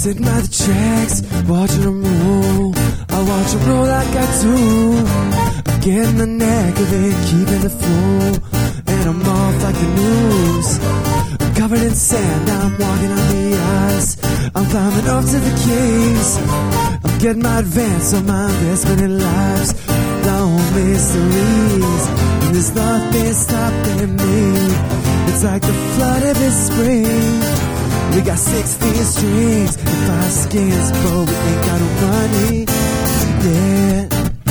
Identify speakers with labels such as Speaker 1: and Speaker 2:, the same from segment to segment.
Speaker 1: Sitting by the tracks, watching them roll. I watch them roll like I do. I'm getting the knack of it, keeping the flow. And I'm off like the news. I'm covered in sand, now I'm walking on the ice. I'm climbing up to the caves. I'm getting my advance on my investment in lives. Long mysteries, and there's nothing stopping me. It's like the flood of this spring. We got 16 strings and 5 skins, but we ain't got no money. Yeah.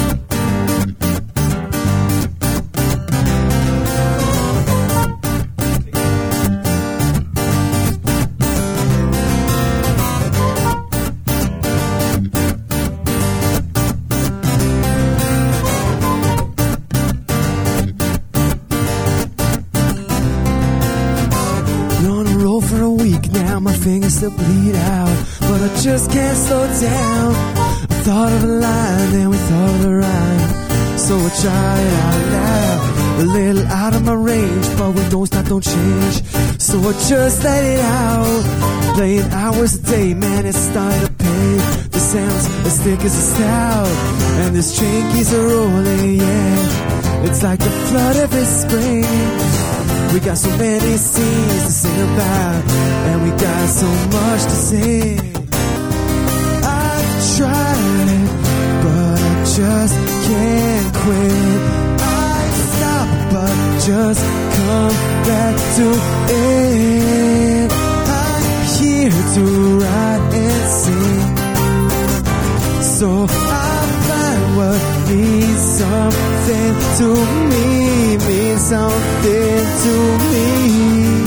Speaker 1: For a week now, my fingers still bleed out, but I just can't slow down. I thought of a line, then we thought of a rhyme, so I tried it out loud. A little out of my range, but we don't stop, don't change, so I just let it out. Playing hours a day, man, it's starting to pay. The sounds as thick as a stout, and this train keeps rolling, yeah. It's like the flood of this spring. We got so many scenes to sing about, and we got so much to say. I've tried, but I just can't quit. I stop, but just come back to it. I'm here to write and sing, so I find what means something to me, means something to me.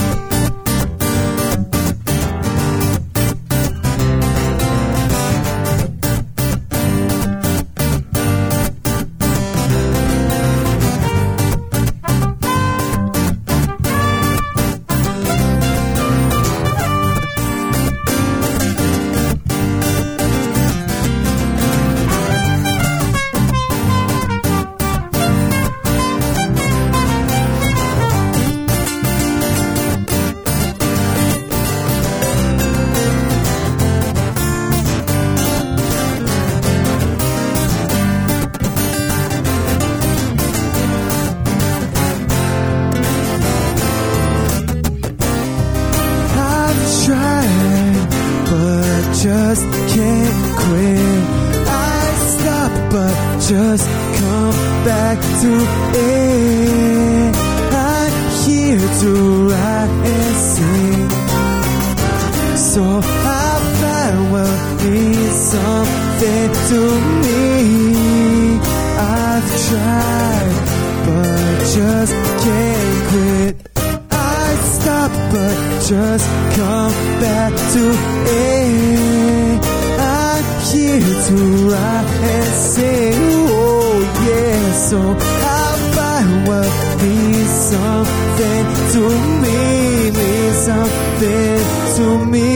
Speaker 1: Tried, but just can't quit. I stop, but just come back to it. I'm here to write and sing, so I find what means something to me. I've tried, but just can't quit. Stop, but just come back to it. I'm here to write and sing, oh yeah. So I'll find what means something to me, means something to me.